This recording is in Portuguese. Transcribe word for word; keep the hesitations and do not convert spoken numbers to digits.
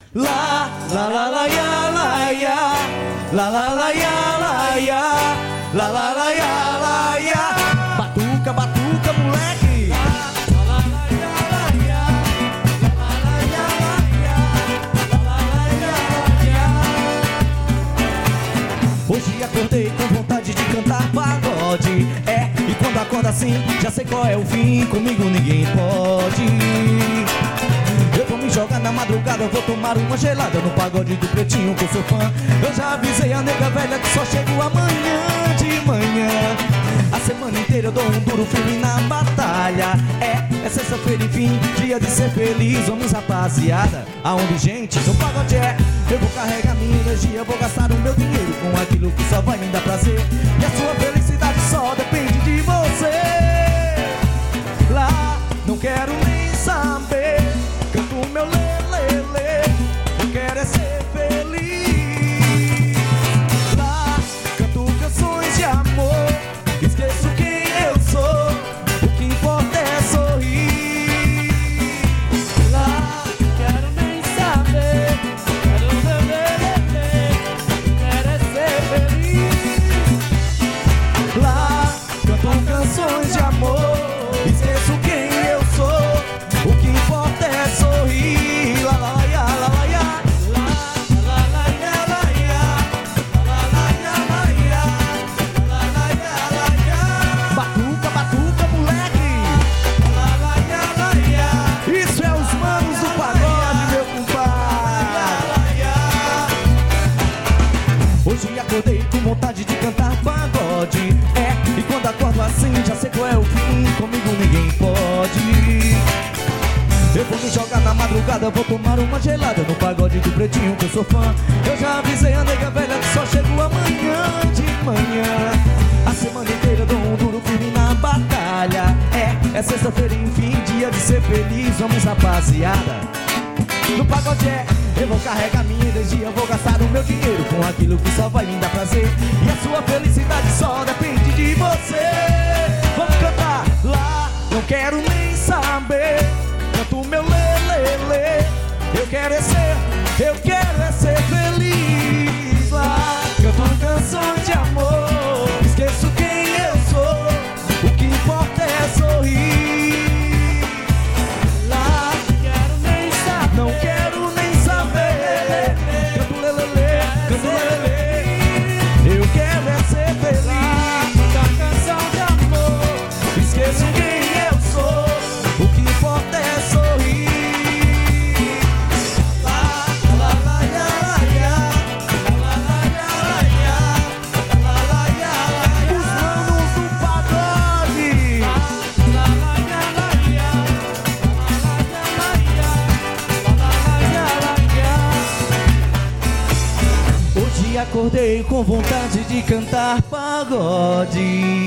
lá, lá, lá, lá, ya, lá, ya, lá, lá, lá, ya, lá, ya, lá, lá, lá, ya, lá, ya. Batuca, batuca, moleque. Lá, lá, lá, ya, lá, ya, lá, lá, ya, lá, ya, lá, lá, ya, lá, ya. Hoje acordei com vontade de cantar pagode. É, e quando acorda assim, já sei qual é o fim. Comigo ninguém pode. Eu vou me jogar na madrugada, eu vou tomar uma gelada no pagode do Pretinho que eu sou fã. Eu já avisei a nega velha que só chego amanhã de manhã. A semana inteira eu dou um duro firme na batalha. É, é sexta-feira enfim, dia de ser feliz. Vamos rapaziada, aonde gente? No pagode é. Eu vou carregar minha energia, vou gastar o meu dinheiro com aquilo que só vai me dar prazer. E a sua felicidade só depende de você. Lá, não quero nem saber. Canto o meu lelele, eu quero é ser feliz. Lá, canto canções de amor, esqueço quem eu sou, o que importa é sorrir. Lá, quero nem saber, quero lelele, eu quero é ser feliz. Lá, canto canções de amor, esqueço quem eu sou, o que importa é sorrir. Lá, lá, lá, lá, lá, lá, lá, lá, lá, lá, lá, lá, lá, lá, lá. Batuca, batuca, moleque. Lá, lá, lá, lá, lá. Isso é os manos do pagode, meu compadre. Hoje acordei com vontade de cantar pagode. É, e quando acordo assim, já sei qual é o fim. Comigo ninguém pode. Eu vou me jogar na madrugada, vou tomar uma gelada no pagode do Pretinho que eu sou fã. Eu já avisei a nega velha que só chego amanhã de manhã. A semana inteira eu dou um duro firme na batalha. É, é sexta-feira enfim, dia de ser feliz. Vamos rapaziada, no pagode é. Eu vou carregar minha energia, vou gastar o meu dinheiro com aquilo que só vai me dar prazer. E a sua felicidade só depende de você. Vamos cantar lá, não quero nem saber. Canto meu lelele, eu quero é ser, eu quero é ser feliz. Lá, canto canções de amor, esqueço quem eu sou, o que importa é sorrir. Lá, quero nem saber, não quero nem saber. Canto lelele, canto lelele, eu quero é ser feliz. Canto canção de amor, esqueço quem eu sou, o que importa é sorrir. Lá, lá, lá, ya, lá, ya, lá, lá, ya, lá, ya, lá, lá, ya, lá, ya. Os manos do pagode. Lá, lá, lá, ya, lá, ya, lá, lá, ya, lá, ya, lá, ya. Hoje acordei com vontade de cantar pagode.